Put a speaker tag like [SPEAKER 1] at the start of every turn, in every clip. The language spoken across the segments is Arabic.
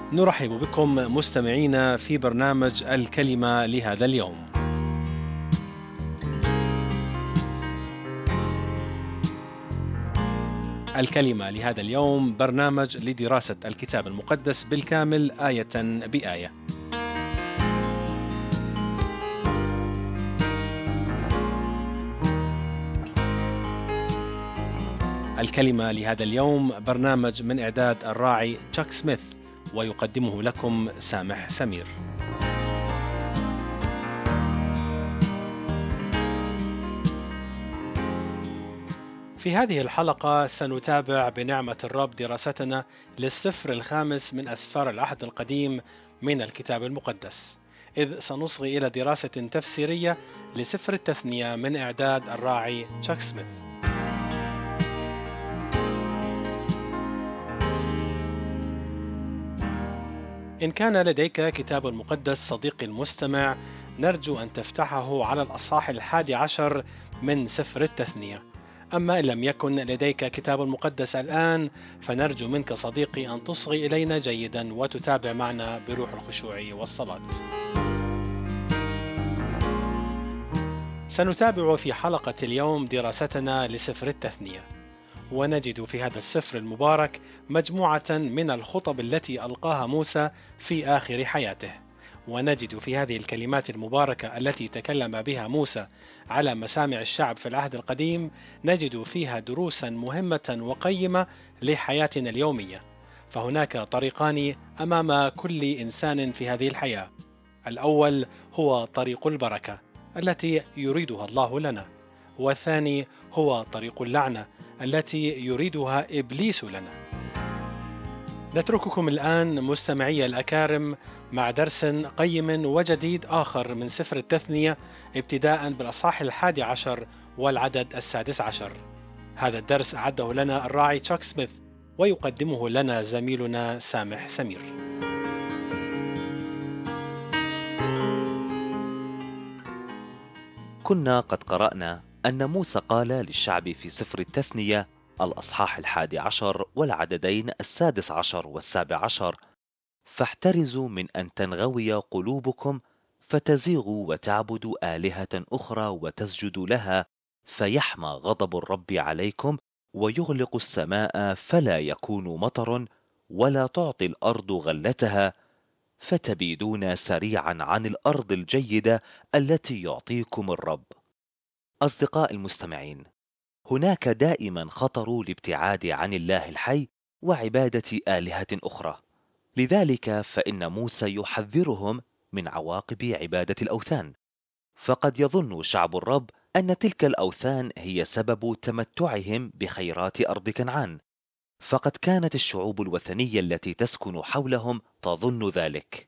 [SPEAKER 1] نرحب بكم مستمعينا في برنامج الكلمة لهذا اليوم. الكلمة لهذا اليوم برنامج لدراسة الكتاب المقدس بالكامل آية بآية. الكلمة لهذا اليوم برنامج من إعداد الراعي تشاك سميث، ويقدمه لكم سامح سمير. في هذه الحلقة سنتابع بنعمة الرب دراستنا للسفر الخامس من أسفار العهد القديم من الكتاب المقدس، إذ سنصغي إلى دراسة تفسيرية لسفر التثنية من إعداد الراعي تشاك سميث. إن كان لديك كتاب مقدس صديقي المستمع، نرجو أن تفتحه على الأصحاح 11 من سفر التثنية. أما إن لم يكن لديك كتاب مقدس الآن، فنرجو منك صديقي أن تصغي إلينا جيدا وتتابع معنا بروح الخشوع والصلاة. سنتابع في حلقة اليوم دراستنا لسفر التثنية، ونجد في هذا السفر المبارك مجموعة من الخطب التي ألقاها موسى في آخر حياته. ونجد في هذه الكلمات المباركة التي تكلم بها موسى على مسامع الشعب في العهد القديم، نجد فيها دروسا مهمة وقيمة لحياتنا اليومية. فهناك طريقان أمام كل إنسان في هذه الحياة. الأول هو طريق البركة التي يريدها الله لنا، والثاني هو طريق اللعنة التي يريدها إبليس لنا. نترككم الآن مستمعي الأكارم مع درس قيم وجديد آخر من سفر التثنية، ابتداء بالأصحاح 11 والعدد 16. هذا الدرس أعده لنا الراعي تشاك سميث، ويقدمه لنا زميلنا سامح سمير.
[SPEAKER 2] كنا قد قرأنا أن موسى قال للشعب في سفر التثنية الأصحاح 11 والعددين 16 و17: فاحترزوا من أن تنغوي قلوبكم فتزيغوا وتعبدوا آلهة أخرى وتسجدوا لها، فيحمى غضب الرب عليكم ويغلق السماء فلا يكون مطر ولا تعطي الأرض غلتها، فتبيدون سريعا عن الأرض الجيدة التي يعطيكم الرب. أصدقاء المستمعين، هناك دائما خطر الابتعاد عن الله الحي وعبادة آلهة أخرى. لذلك فإن موسى يحذرهم من عواقب عبادة الأوثان. فقد يظن شعب الرب أن تلك الأوثان هي سبب تمتعهم بخيرات أرض كنعان، فقد كانت الشعوب الوثنية التي تسكن حولهم تظن ذلك.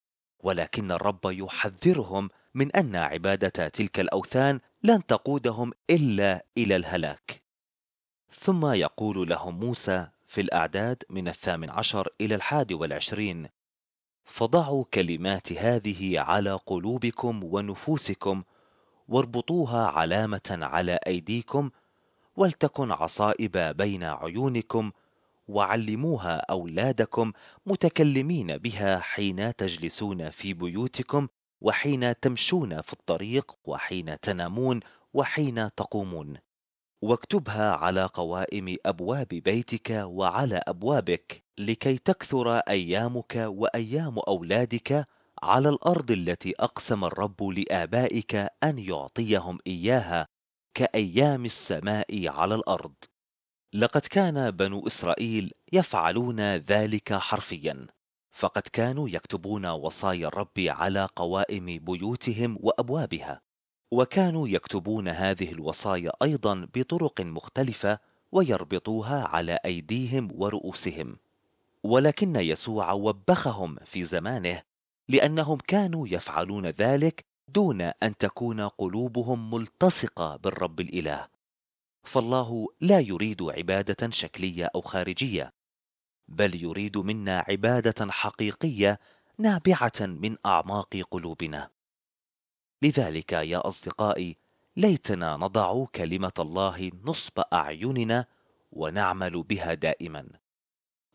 [SPEAKER 2] ولكن الرب يحذرهم من أن عبادة تلك الأوثان لن تقودهم إلا إلى الهلاك. ثم يقول لهم موسى في الأعداد من 18 إلى 21: فضعوا كلمات هذه على قلوبكم ونفوسكم، واربطوها علامة على أيديكم، ولتكن عصائب بين عيونكم، وعلموها أولادكم متكلمين بها حين تجلسون في بيوتكم، وحين تمشون في الطريق، وحين تنامون، وحين تقومون. واكتبها على قوائم أبواب بيتك وعلى أبوابك، لكي تكثر أيامك وأيام أولادك على الأرض التي أقسم الرب لآبائك أن يعطيهم إياها، كأيام السماء على الأرض. لقد كان بنو إسرائيل يفعلون ذلك حرفيا، فقد كانوا يكتبون وصايا الرب على قوائم بيوتهم وأبوابها، وكانوا يكتبون هذه الوصايا أيضا بطرق مختلفة ويربطوها على أيديهم ورؤوسهم. ولكن يسوع وبخهم في زمانه لأنهم كانوا يفعلون ذلك دون أن تكون قلوبهم ملتصقة بالرب الإله. فالله لا يريد عبادة شكلية أو خارجية، بل يريد منا عبادة حقيقية نابعة من أعماق قلوبنا. لذلك يا أصدقائي، ليتنا نضع كلمة الله نصب أعيننا ونعمل بها دائما.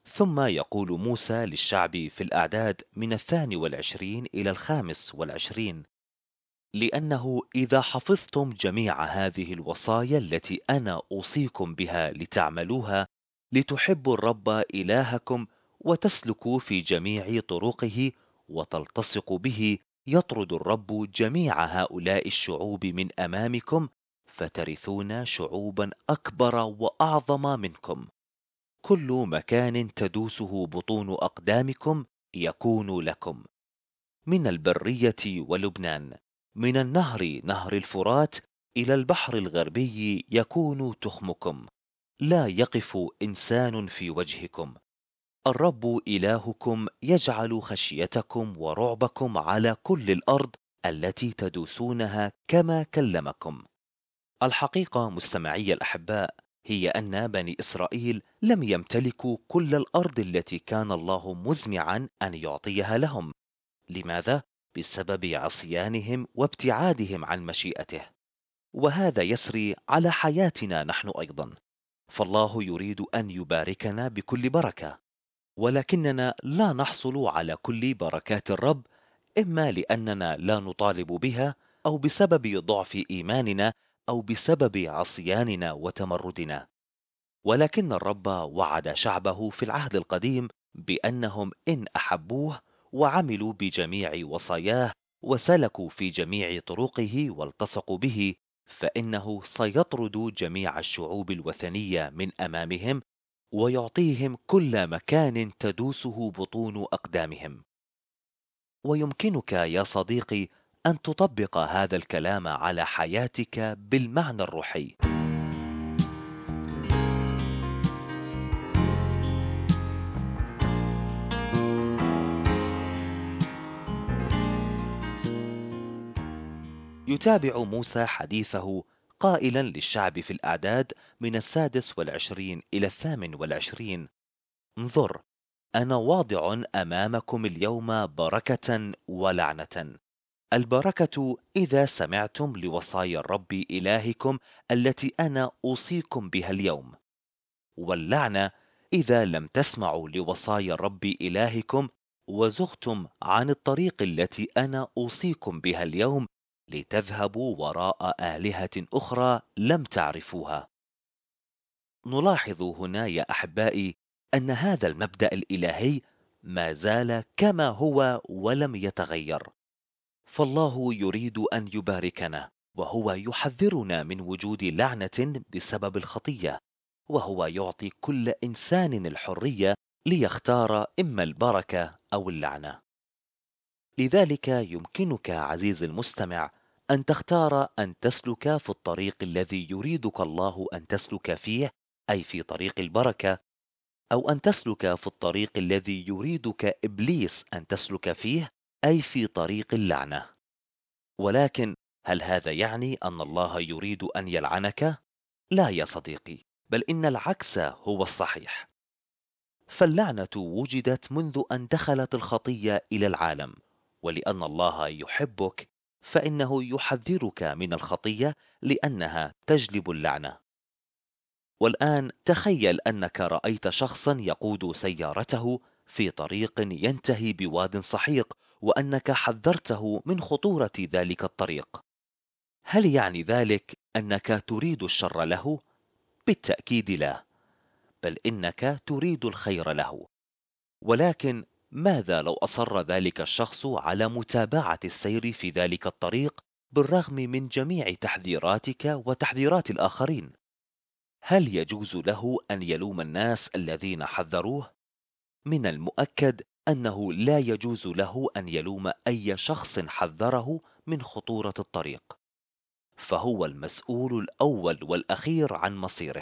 [SPEAKER 2] ثم يقول موسى للشعب في الأعداد من 22 إلى 25: لأنه إذا حفظتم جميع هذه الوصايا التي أنا أوصيكم بها لتعملوها، لتحبوا الرب إلهكم وتسلكوا في جميع طرقه وتلتصقوا به، يطرد الرب جميع هؤلاء الشعوب من أمامكم، فترثون شعوبا أكبر وأعظم منكم. كل مكان تدوسه بطون أقدامكم يكون لكم، من البرية ولبنان، من النهر نهر الفرات إلى البحر الغربي يكون تخمكم، لا يقف إنسان في وجهكم. الرب إلهكم يجعل خشيتكم ورعبكم على كل الأرض التي تدوسونها كما كلمكم. الحقيقة مستمعي الأحباء هي أن بني إسرائيل لم يمتلكوا كل الأرض التي كان الله مزمعا أن يعطيها لهم. لماذا؟ بسبب عصيانهم وابتعادهم عن مشيئته. وهذا يسري على حياتنا نحن أيضا، فالله يريد أن يباركنا بكل بركة، ولكننا لا نحصل على كل بركات الرب، إما لأننا لا نطالب بها، أو بسبب ضعف إيماننا، أو بسبب عصياننا وتمردنا. ولكن الرب وعد شعبه في العهد القديم بأنهم إن أحبوه وعملوا بجميع وصاياه وسلكوا في جميع طرقه والتصقوا به، فإنه سيطرد جميع الشعوب الوثنية من أمامهم، ويعطيهم كل مكان تدوسه بطون أقدامهم. ويمكنك يا صديقي أن تطبق هذا الكلام على حياتك بالمعنى الروحي. يتابع موسى حديثه قائلا للشعب في الأعداد من 26 إلى 28: انظر، أنا واضع أمامكم اليوم بركة ولعنة. البركة إذا سمعتم لوصايا الرب إلهكم التي أنا أوصيكم بها اليوم، واللعنة إذا لم تسمعوا لوصايا الرب إلهكم وزغتم عن الطريق التي أنا أوصيكم بها اليوم، لتذهبوا وراء آلهة أخرى لم تعرفوها. نلاحظ هنا يا أحبائي أن هذا المبدأ الإلهي ما زال كما هو ولم يتغير، فالله يريد أن يباركنا، وهو يحذرنا من وجود لعنة بسبب الخطية، وهو يعطي كل إنسان الحرية ليختار إما البركة أو اللعنة. لذلك يمكنك عزيزي المستمع أن تختار أن تسلك في الطريق الذي يريدك الله أن تسلك فيه، أي في طريق البركة، أو أن تسلك في الطريق الذي يريدك إبليس أن تسلك فيه، أي في طريق اللعنة. ولكن هل هذا يعني أن الله يريد أن يلعنك؟ لا يا صديقي، بل إن العكس هو الصحيح. فاللعنة وجدت منذ أن دخلت الخطية إلى العالم، ولأن الله يحبك فإنه يحذرك من الخطية لأنها تجلب اللعنة. والآن تخيل أنك رأيت شخصا يقود سيارته في طريق ينتهي بواد سحيق، وأنك حذرته من خطورة ذلك الطريق. هل يعني ذلك أنك تريد الشر له؟ بالتأكيد لا، بل إنك تريد الخير له. ولكن ماذا لو أصر ذلك الشخص على متابعة السير في ذلك الطريق بالرغم من جميع تحذيراتك وتحذيرات الآخرين؟ هل يجوز له أن يلوم الناس الذين حذروه؟ من المؤكد أنه لا يجوز له أن يلوم أي شخص حذره من خطورة الطريق، فهو المسؤول الأول والأخير عن مصيره.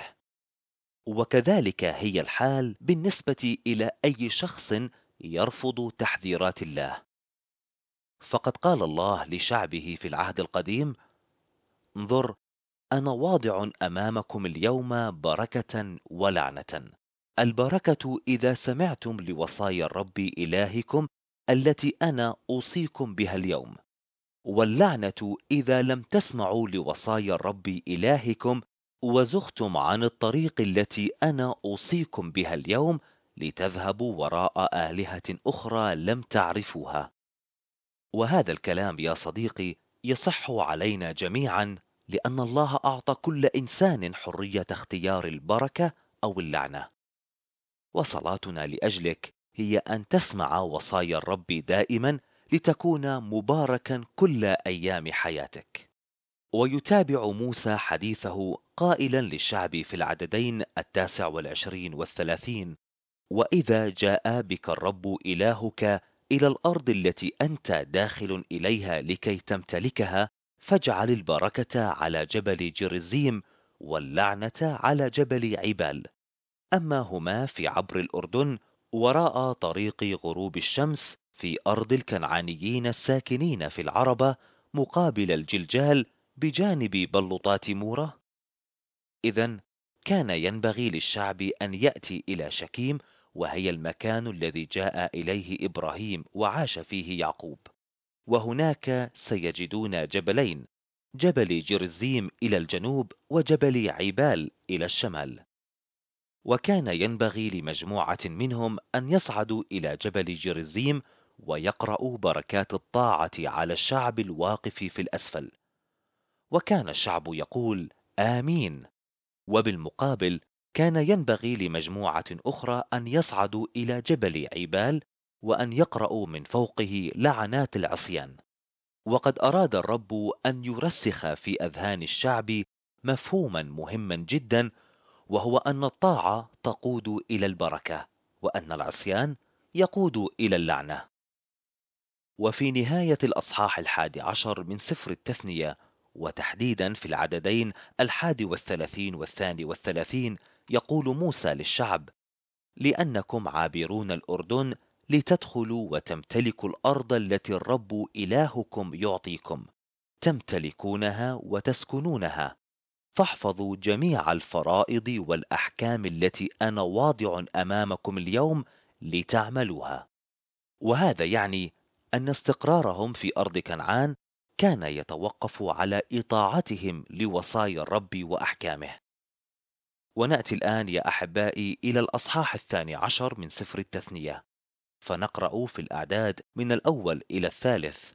[SPEAKER 2] وكذلك هي الحال بالنسبة إلى أي شخص يرفض تحذيرات الله. فقد قال الله لشعبه في العهد القديم: انظر، أنا واضع أمامكم اليوم بركة ولعنة. البركة إذا سمعتم لوصايا الرب إلهكم التي أنا أوصيكم بها اليوم، واللعنة إذا لم تسمعوا لوصايا الرب إلهكم وزغتم عن الطريق التي أنا أوصيكم بها اليوم، لتذهبوا وراء آلهة أخرى لم تعرفوها. وهذا الكلام يا صديقي يصح علينا جميعا، لأن الله أعطى كل إنسان حرية اختيار البركة أو اللعنة. وصلاتنا لأجلك هي أن تسمع وصايا الرب دائما لتكون مباركا كل أيام حياتك. ويتابع موسى حديثه قائلا للشعب في العددين 29 و30: وإذا جاء بك الرب إلهك إلى الأرض التي أنت داخل إليها لكي تمتلكها، فاجعل البركة على جبل جرزيم واللعنة على جبل عبال، أما هما في عبر الأردن وراء طريق غروب الشمس في أرض الكنعانيين الساكنين في العربة مقابل الجلجال بجانب بلطات مورة. إذن كان ينبغي للشعب أن يأتي إلى شكيم، وهي المكان الذي جاء إليه إبراهيم وعاش فيه يعقوب، وهناك سيجدون جبلين: جبل جرزيم إلى الجنوب وجبل عبال إلى الشمال. وكان ينبغي لمجموعة منهم أن يصعدوا إلى جبل جرزيم ويقرأوا بركات الطاعة على الشعب الواقف في الأسفل، وكان الشعب يقول آمين. وبالمقابل كان ينبغي لمجموعة أخرى أن يصعدوا إلى جبل عبال وأن يقرأوا من فوقه لعنات العصيان. وقد أراد الرب أن يرسخ في أذهان الشعب مفهوما مهما جدا، وهو أن الطاعة تقود إلى البركة، وأن العصيان يقود إلى اللعنة. وفي نهاية الأصحاح 11 من سفر التثنية، وتحديدا في العددين 31 و32، يقول موسى للشعب: لأنكم عابرون الأردن لتدخلوا وتمتلكوا الأرض التي الرب إلهكم يعطيكم، تمتلكونها وتسكنونها، فاحفظوا جميع الفرائض والأحكام التي أنا واضع أمامكم اليوم لتعملوها. وهذا يعني أن استقرارهم في أرض كنعان كان يتوقف على إطاعتهم لوصايا الرب وأحكامه. ونأتي الآن يا أحبائي إلى الأصحاح 12 من سفر التثنية، فنقرأ في الأعداد من الأول إلى الثالث: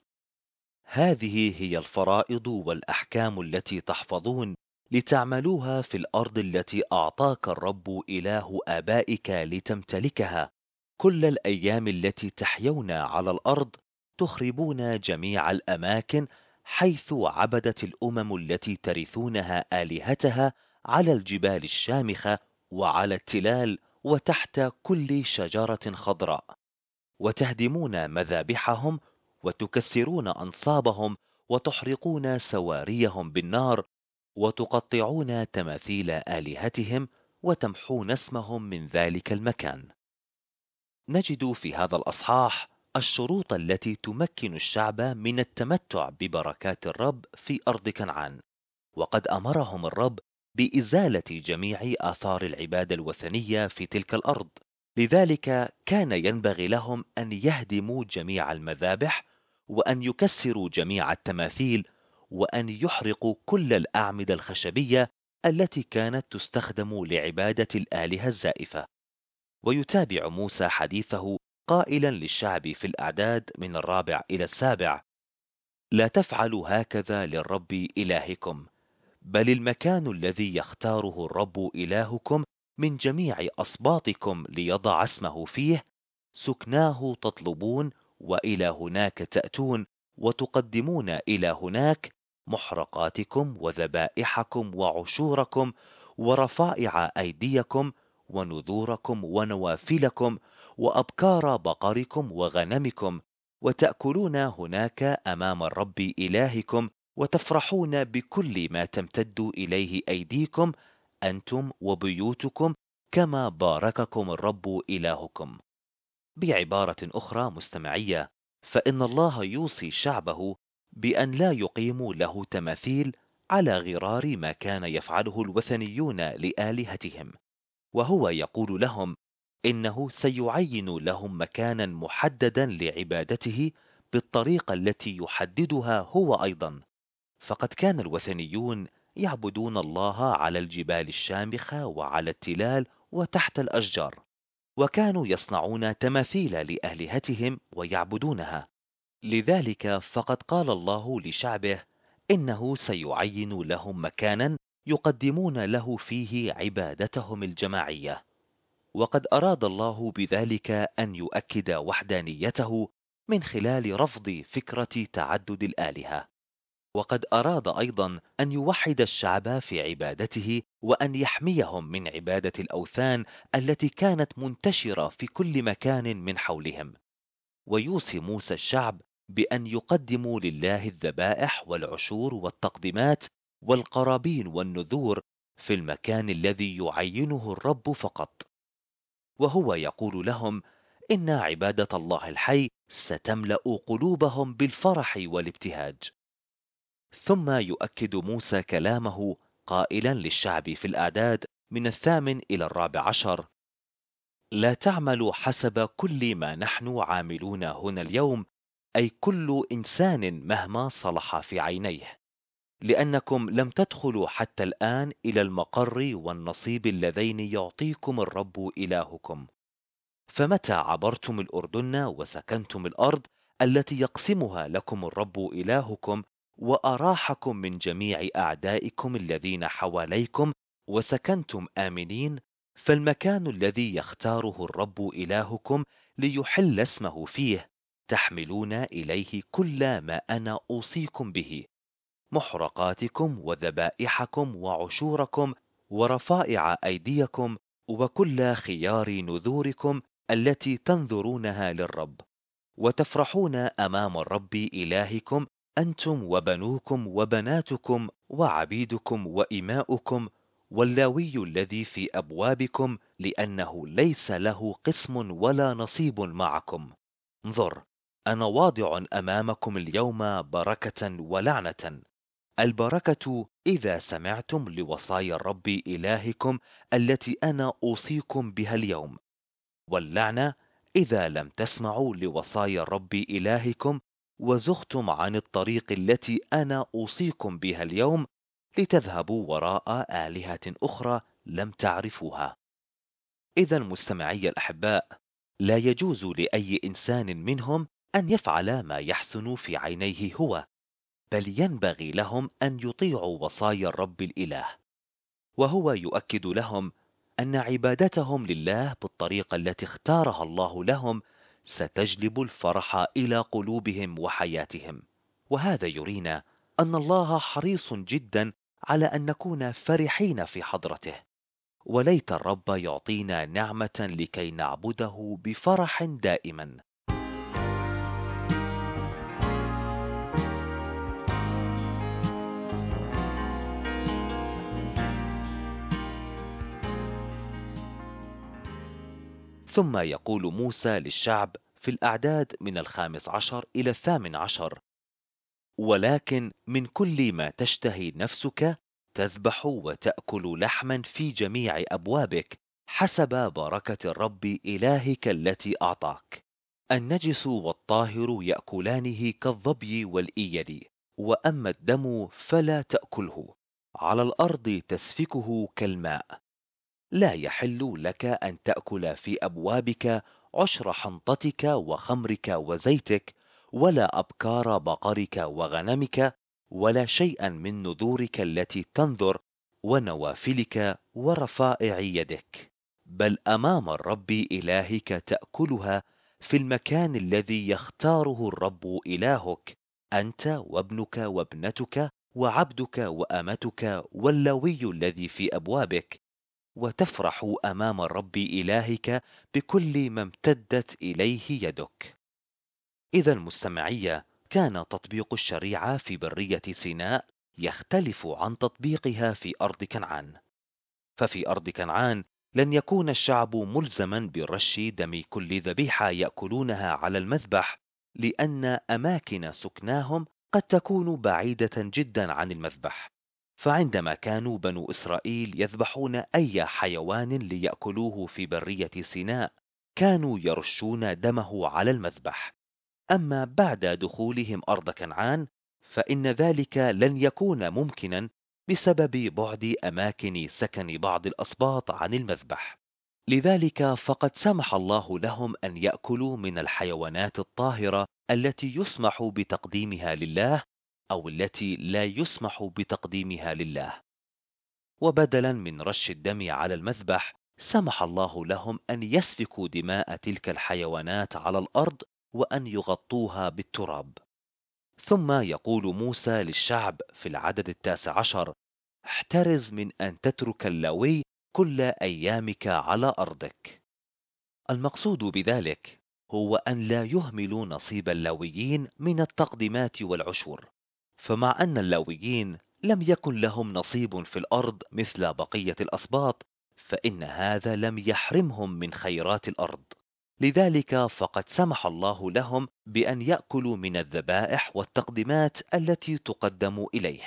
[SPEAKER 2] هذه هي الفرائض والأحكام التي تحفظون لتعملوها في الأرض التي أعطاك الرب إله آبائك لتمتلكها، كل الأيام التي تحيون على الأرض، تخربون جميع الأماكن حيث عبدت الأمم التي ترثونها آلهتها على الجبال الشامخة وعلى التلال وتحت كل شجرة خضراء، وتهدمون مذابحهم وتكسرون أنصابهم وتحرقون سواريهم بالنار وتقطعون تماثيل آلهتهم وتمحون اسمهم من ذلك المكان. نجد في هذا الأصحاح الشروط التي تمكن الشعب من التمتع ببركات الرب في أرض كنعان، وقد أمرهم الرب بإزالة جميع آثار العبادة الوثنية في تلك الأرض. لذلك كان ينبغي لهم أن يهدموا جميع المذابح، وأن يكسروا جميع التماثيل، وأن يحرقوا كل الأعمدة الخشبية التي كانت تستخدم لعبادة الآلهة الزائفة. ويتابع موسى حديثه قائلا للشعب في الأعداد من 4 إلى 7: لا تفعلوا هكذا للرب إلهكم، بل المكان الذي يختاره الرب إلهكم من جميع أصباطكم ليضع اسمه فيه، سكناه تطلبون، وإلى هناك تأتون، وتقدمون إلى هناك محرقاتكم وذبائحكم وعشوركم ورفائع أيديكم ونذوركم ونوافلكم وأبكار بقركم وغنمكم، وتأكلون هناك أمام الرب إلهكم، وتفرحون بكل ما تمتد إليه أيديكم أنتم وبيوتكم، كما بارككم الرب إلهكم. بعبارة أخرى مستمعية، فإن الله يوصي شعبه بأن لا يقيموا له تماثيل على غرار ما كان يفعله الوثنيون لآلهتهم، وهو يقول لهم إنه سيعين لهم مكانا محددا لعبادته بالطريقة التي يحددها هو أيضا. فقد كان الوثنيون يعبدون الله على الجبال الشامخة وعلى التلال وتحت الأشجار، وكانوا يصنعون تماثيل لآلهتهم ويعبدونها. لذلك فقد قال الله لشعبه إنه سيعين لهم مكانا يقدمون له فيه عبادتهم الجماعية. وقد أراد الله بذلك أن يؤكد وحدانيته من خلال رفض فكرة تعدد الآلهة. وقد أراد أيضا أن يوحد الشعب في عبادته وأن يحميهم من عبادة الأوثان التي كانت منتشرة في كل مكان من حولهم. ويوصي موسى الشعب بأن يقدموا لله الذبائح والعشور والتقدمات والقرابين والنذور في المكان الذي يعينه الرب فقط. وهو يقول لهم إن عبادة الله الحي ستملأ قلوبهم بالفرح والابتهاج. ثم يؤكد موسى كلامه قائلا للشعب في الأعداد من 8 إلى 14: لا تعملوا حسب كل ما نحن عاملون هنا اليوم، أي كل إنسان مهما صلح في عينيه، لأنكم لم تدخلوا حتى الآن إلى المقر والنصيب اللذين يعطيكم الرب إلهكم. فمتى عبرتم الأردن وسكنتم الأرض التي يقسمها لكم الرب إلهكم وأراحكم من جميع أعدائكم الذين حواليكم وسكنتم آمنين، فالمكان الذي يختاره الرب إلهكم ليحل اسمه فيه تحملون إليه كل ما أنا أوصيكم به: محرقاتكم وذبائحكم وعشوركم ورفائع أيديكم وكل خيار نذوركم التي تنذرونها للرب، وتفرحون أمام الرب إلهكم أنتم وبنوكم وبناتكم وعبيدكم وإماؤكم واللاوي الذي في أبوابكم، لأنه ليس له قسم ولا نصيب معكم. انظر، أنا واضع أمامكم اليوم بركة ولعنة. البركة إذا سمعتم لوصايا الرب إلهكم التي أنا أوصيكم بها اليوم، واللعنة إذا لم تسمعوا لوصايا الرب إلهكم وزغتم عن الطريق التي أنا أوصيكم بها اليوم لتذهبوا وراء آلهة أخرى لم تعرفوها. إذا مستمعي الأحباء، لا يجوز لأي إنسان منهم أن يفعل ما يحسن في عينيه هو، بل ينبغي لهم أن يطيعوا وصايا الرب الإله. وهو يؤكد لهم أن عبادتهم لله بالطريقة التي اختارها الله لهم ستجلب الفرح إلى قلوبهم وحياتهم. وهذا يرينا أن الله حريص جدا على أن نكون فرحين في حضرته، وليت الرب يعطينا نعمة لكي نعبده بفرح دائما. ثم يقول موسى للشعب في الأعداد من 15 إلى 18: ولكن من كل ما تشتهي نفسك تذبح وتأكل لحما في جميع أبوابك حسب بركة الرب إلهك التي أعطاك. النجس والطاهر يأكلانه كالظبي والإيل، وأما الدم فلا تأكله، على الأرض تسفكه كالماء. لا يحل لك أن تأكل في أبوابك عشر حنطتك وخمرك وزيتك، ولا أبكار بقرك وغنمك، ولا شيئا من نذورك التي تنذر ونوافلك ورفائع يدك، بل أمام الرب إلهك تأكلها في المكان الذي يختاره الرب إلهك، أنت وابنك وابنتك وعبدك وأمتك واللوي الذي في أبوابك، وتفرح أمام الرب إلهك بكل ما امتدت إليه يدك. إذا المستمعية، كان تطبيق الشريعة في برية سيناء يختلف عن تطبيقها في أرض كنعان. ففي أرض كنعان لن يكون الشعب ملزما برش دم كل ذبيحة يأكلونها على المذبح، لأن أماكن سكناهم قد تكون بعيدة جدا عن المذبح. فعندما كانوا بنو إسرائيل يذبحون أي حيوان ليأكلوه في برية سيناء كانوا يرشون دمه على المذبح. أما بعد دخولهم أرض كنعان فإن ذلك لن يكون ممكنا بسبب بعد أماكن سكن بعض الأسباط عن المذبح. لذلك فقد سمح الله لهم أن يأكلوا من الحيوانات الطاهرة التي يسمح بتقديمها لله أو التي لا يسمح بتقديمها لله. وبدلا من رش الدم على المذبح، سمح الله لهم أن يسفكوا دماء تلك الحيوانات على الأرض وأن يغطوها بالتراب. ثم يقول موسى للشعب في العدد 19: احترز من أن تترك اللوي كل أيامك على أرضك. المقصود بذلك هو أن لا يهملوا نصيب اللويين من التقدمات والعشور، فمع أن اللويين لم يكن لهم نصيب في الأرض مثل بقية الأسباط، فإن هذا لم يحرمهم من خيرات الأرض. لذلك فقد سمح الله لهم بأن يأكلوا من الذبائح والتقدمات التي تقدم إليه.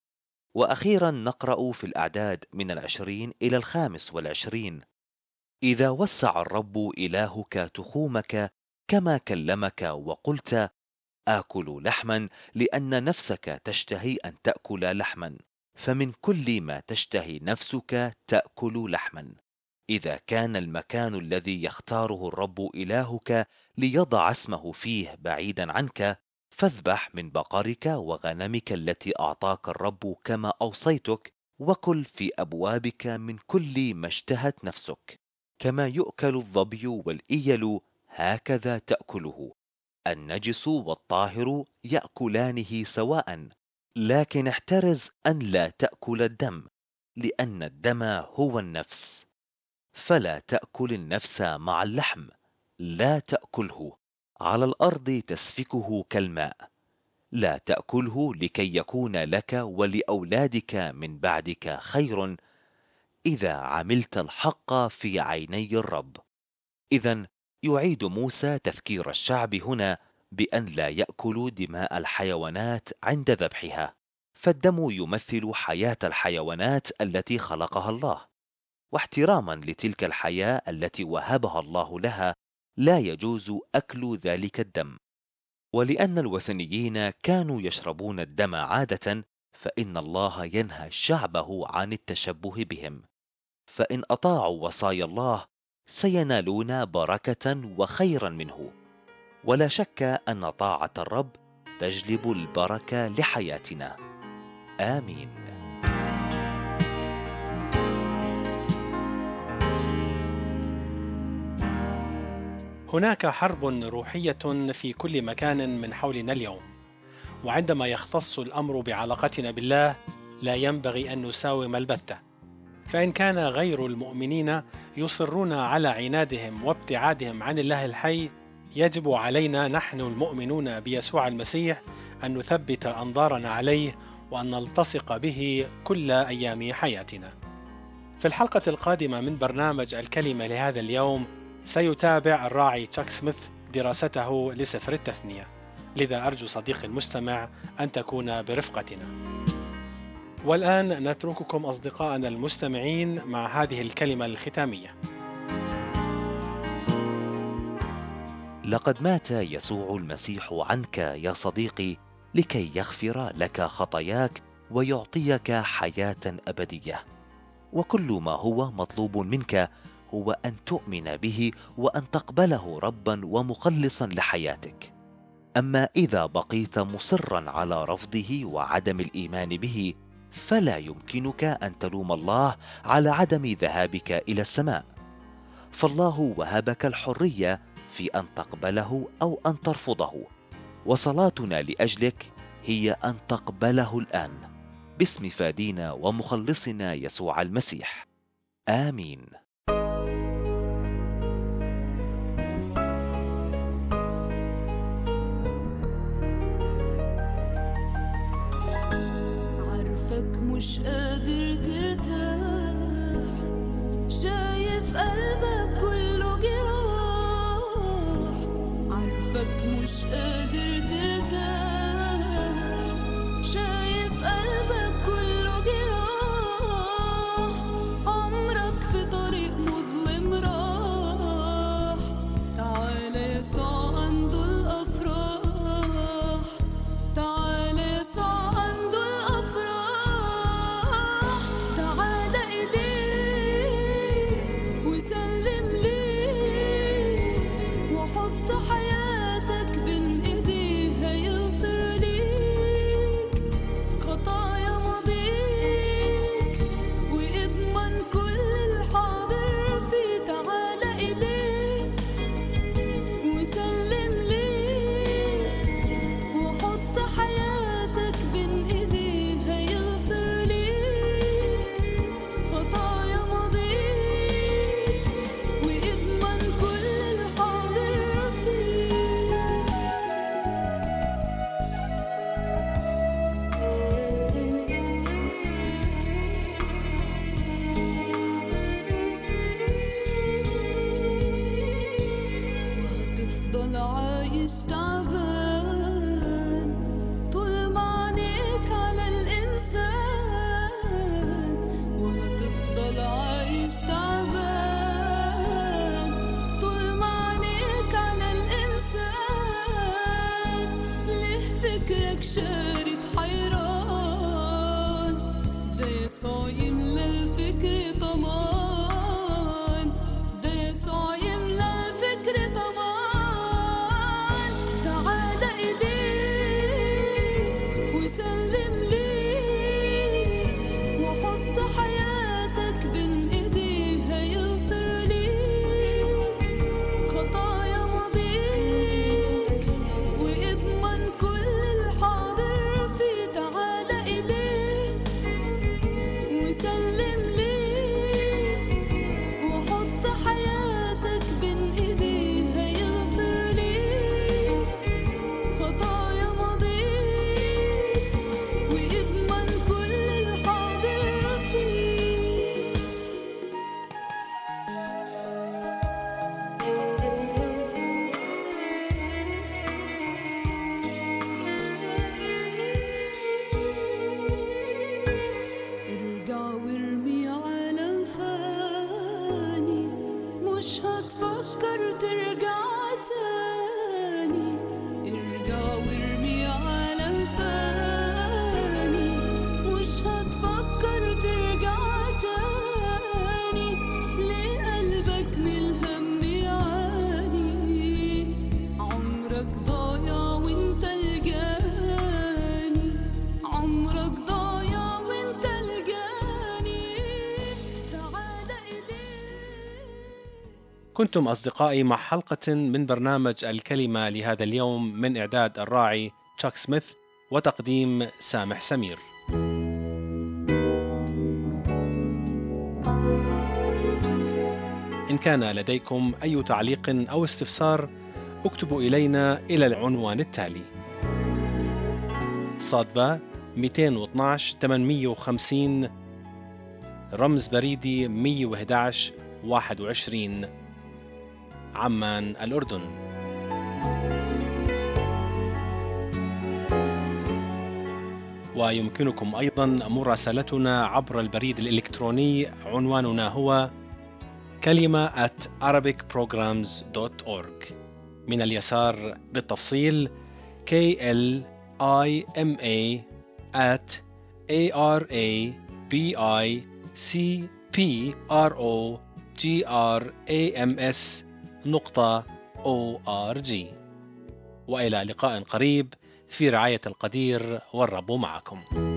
[SPEAKER 2] وأخيرا نقرأ في الأعداد من 20 إلى 25: إذا وسع الرب إلهك تخومك كما كلمك وقلت: آكل لحما لأن نفسك تشتهي أن تأكل لحما، فمن كل ما تشتهي نفسك تأكل لحما. إذا كان المكان الذي يختاره الرب إلهك ليضع اسمه فيه بعيدا عنك، فاذبح من بقرك وغنمك التي أعطاك الرب كما أوصيتك، وكل في أبوابك من كل ما اشتهت نفسك، كما يؤكل الظبي والإيل هكذا تأكله. النجس والطاهر يأكلانه سواء، لكن احترز أن لا تأكل الدم، لأن الدم هو النفس. فلا تأكل النفس مع اللحم، لا تأكله، على الأرض تسفكه كالماء. لا تأكله لكي يكون لك ولأولادك من بعدك خير، إذا عملت الحق في عيني الرب. إذن يعيد موسى تذكير الشعب هنا بأن لا يأكلوا دماء الحيوانات عند ذبحها، فالدم يمثل حياة الحيوانات التي خلقها الله، واحتراما لتلك الحياة التي وهبها الله لها لا يجوز أكل ذلك الدم. ولأن الوثنيين كانوا يشربون الدم عادة، فإن الله ينهى شعبه عن التشبه بهم، فإن أطاعوا وصايا الله سينالون بركة وخيرا منه. ولا شك أن طاعة الرب تجلب البركة لحياتنا. آمين.
[SPEAKER 1] هناك حرب روحية في كل مكان من حولنا اليوم، وعندما يختص الأمر بعلاقتنا بالله لا ينبغي أن نساوم البتة، فإن كان غير المؤمنين يصرون على عنادهم وابتعادهم عن الله الحي، يجب علينا نحن المؤمنون بيسوع المسيح أن نثبت أنظارنا عليه وأن نلتصق به كل أيام حياتنا. في الحلقة القادمة من برنامج الكلمة لهذا اليوم سيتابع الراعي تشاك سميث دراسته لسفر التثنية، لذا أرجو صديقي المستمع أن تكون برفقتنا. والآن نترككم أصدقائنا المستمعين مع هذه الكلمة الختامية.
[SPEAKER 2] لقد مات يسوع المسيح عنك يا صديقي لكي يغفر لك خطاياك ويعطيك حياة أبدية، وكل ما هو مطلوب منك هو أن تؤمن به وأن تقبله ربا ومخلصا لحياتك. أما إذا بقيت مصرا على رفضه وعدم الإيمان به، فلا يمكنك أن تلوم الله على عدم ذهابك إلى السماء، فالله وهبك الحرية في أن تقبله أو أن ترفضه، وصلاتنا لأجلك هي أن تقبله الآن باسم فادينا ومخلصنا يسوع المسيح. آمين.
[SPEAKER 3] عارفك مش قادر ترتاح، شايف قلبك كله جراح. عارفك مش قادر ترتاح، شايف قلبك كله جراح. عمرك في طريق مظلم راح، تعالى يسوع عنده الأفراح، تعالى يسوع عنده الأفراح.
[SPEAKER 1] كنتم أصدقائي مع حلقة من برنامج الكلمة لهذا اليوم من إعداد الراعي تشاك سميث وتقديم سامح سمير. إن كان لديكم أي تعليق أو استفسار اكتبوا إلينا إلى العنوان التالي: صادبة 212 850 رمز بريدي 111 21 عمان الأردن. ويمكنكم أيضا مراسلتنا عبر البريد الإلكتروني، عنواننا هو كلمة @arabicprograms.org. من اليسار بالتفصيل klima@arabicprograms.org. وإلى لقاء قريب في رعاية القدير، والرب معكم.